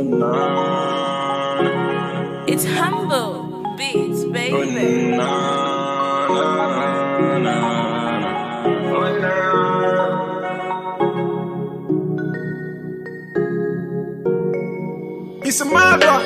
It's humble beats, baby. It's a mad rock.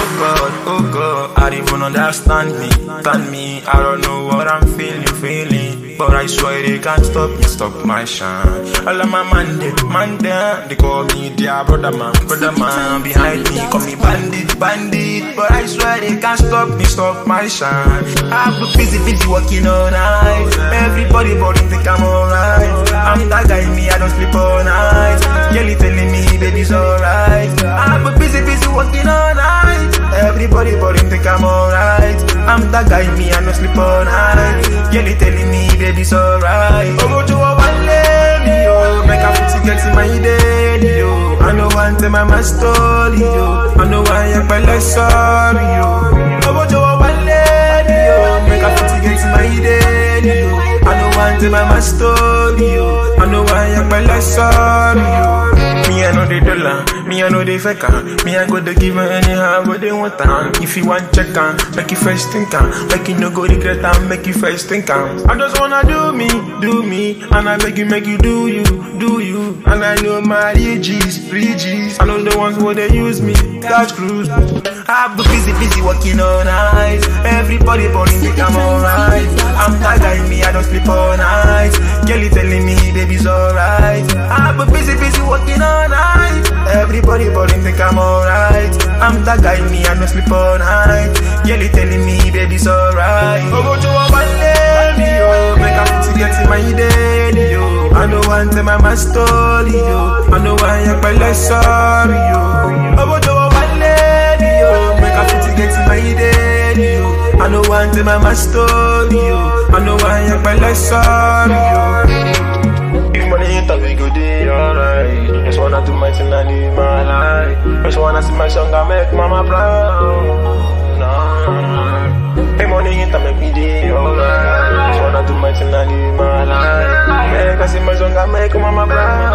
Oh God, I don't even understand me. I don't know what I'm feeling. But I swear they can't stop my shine. All of my man, they call me their brother man. Behind me, call me bandit. But I swear they can't stop my shine. I've been busy working all night. Everybody think I'm alright. I'm that guy, me, I don't sleep all night. Kelly telling me, baby's alright. I've been busy working all night. Everybody think I'm alright. I'm that guy, me, I don't sleep all night. Kelly telling me, baby's alright. Oh, go to a one lady, yo. Make a 50 girls in my daily, yo. I know one tell my story, yo. I know why I'm like sorry, yo. Oh, go to a one lady, yo. Make a 50 girls in my daily, yo. I know one tell my story, yo. I know why I'm like sorry, yo. Me I know the dollar, me I know the faker. Me I go to give her anyhow what they want her. If you want check her, make you first think her. Make you no go regret her, make you first think her. I just wanna do me, and I make you do you. And I know my G's. I know the ones where they use me, catch cruise. I've been busy working all night. Everybody think I'm alright. I'm that guy, me I don't sleep all night. Kelly telling me baby's alright. I've been busy working all night. Everybody think I'm alright. I'm that guy, me I don't sleep all night. Kelly telling me baby's alright. Oh, go to a one lady, yo. Make a 50 get in my daily, yo. I know one tell my story, yo. I know why I'm like sorry, yo. Oh, go to a one lady, yo. Make a 50 get in my daily, yo. I know one tell my story, yo. I know why I'm like sorry, yo. If money ain't a big good day, alright. Just wanna do my thing and live my life. Just wanna see my son and make mama proud. Nah. If money ain't a make me day, alright. Just wanna do my thing and live my life. Make I see my son and make mama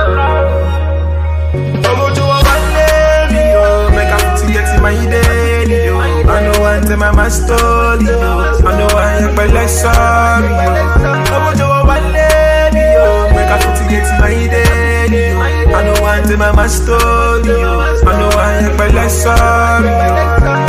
proud. I go to a one lady, yo. Make a 50 get in my daily, yo. I know I tell my story, yo. I know I am like sorry, yo. I go to a one lady, yo. Make a 50 get in my daily, yo. I know I tell my story, yo. I know I am like sorry, yo.